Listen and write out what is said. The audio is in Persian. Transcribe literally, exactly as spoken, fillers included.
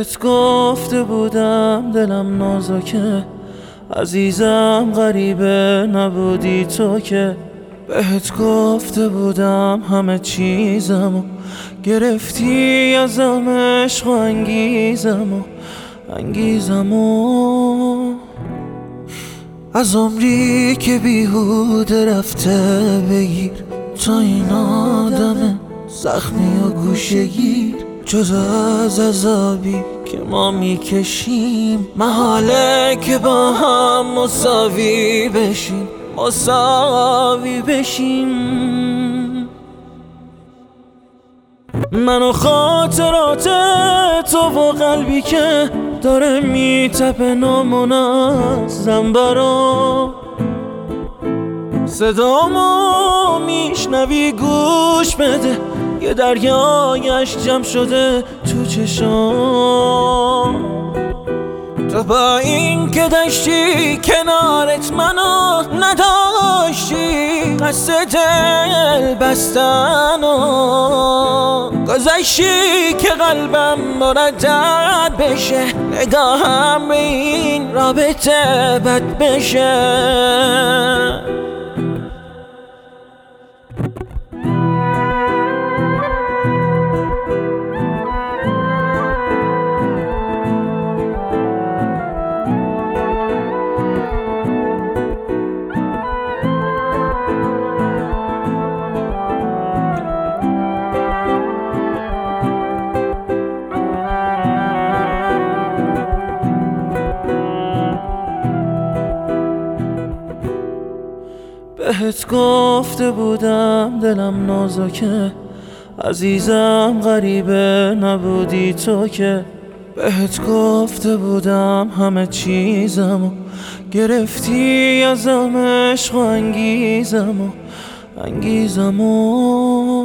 بهت گفته بودم دلم نازکه، عزیزم غریبه نبودی تو که. بهت گفته بودم همه چیزمو گرفتی ازم، عشق و انگیزمو انگیزمو از عمری که بیهوده رفته بگیر. تا این آدم زخمی و گوشه‌گیر، جز از عذابی که ما میکشیم محاله که با هم مساوی بشیم، مساوی بشیم. من و خاطرات تو و قلبی که داره میتپه نامنظم برام، صدامو میشنوی گوش بده، یه دریایش جمع شده تو چشام. تو با این که داشتی کنارت منو نداشتی، قصد دل بستن و گذاشتی که قلبم مردد بشه، نگاهم به این رابطه بد بشه. بهت گفته بودم دلم نازکه، عزیزم غریبه نبودی تو که. بهت گفته بودم همه چیزمو گرفتی ازم، عشق و انگیزمو انگیزمو